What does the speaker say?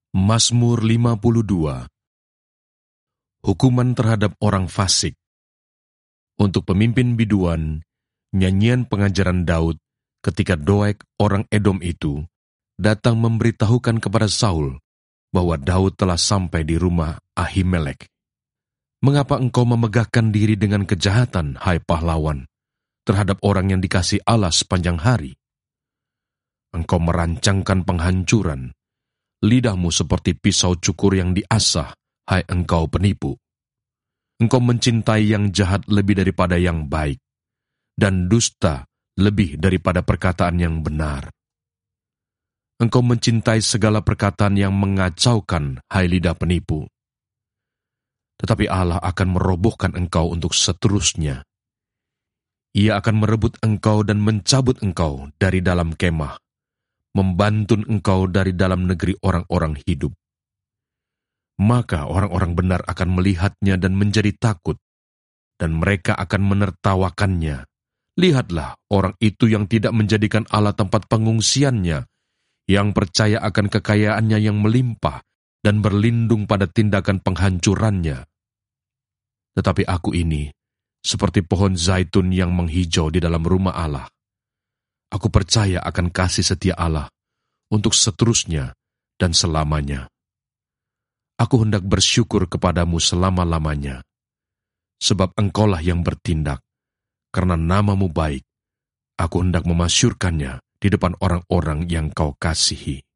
Mazmur 52. Hukuman terhadap orang fasik. Untuk pemimpin biduan, nyanyian pengajaran Daud ketika Doeg orang Edom itu datang memberitahukan kepada Saul bahwa Daud telah sampai di rumah Ahimelek. Mengapa engkau memegahkan diri dengan kejahatan, hai pahlawan, terhadap orang yang dikasihi Allah sepanjang hari? Engkau merancangkan penghancuran, lidahmu seperti pisau cukur yang diasah, hai engkau penipu. Engkau mencintai yang jahat lebih daripada yang baik, dan dusta lebih daripada perkataan yang benar. Engkau mencintai segala perkataan yang mengacaukan, hai lidah penipu. Tetapi Allah akan merobohkan engkau untuk seterusnya. Ia akan merebut engkau dan mencabut engkau dari dalam kemah, membantun engkau dari dalam negeri orang-orang hidup. Maka orang-orang benar akan melihatnya dan menjadi takut, dan mereka akan menertawakannya. Lihatlah orang itu yang tidak menjadikan Allah tempat pengungsiannya, yang percaya akan kekayaannya yang melimpah, dan berlindung pada tindakan penghancurannya. Tetapi aku ini, seperti pohon zaitun yang menghijau di dalam rumah Allah. Aku percaya akan kasih setia Allah untuk seterusnya dan selamanya. Aku hendak bersyukur kepadamu selama-lamanya, sebab engkaulah yang bertindak, karena namamu baik. Aku hendak memasyurkannya di depan orang-orang yang kau kasihi.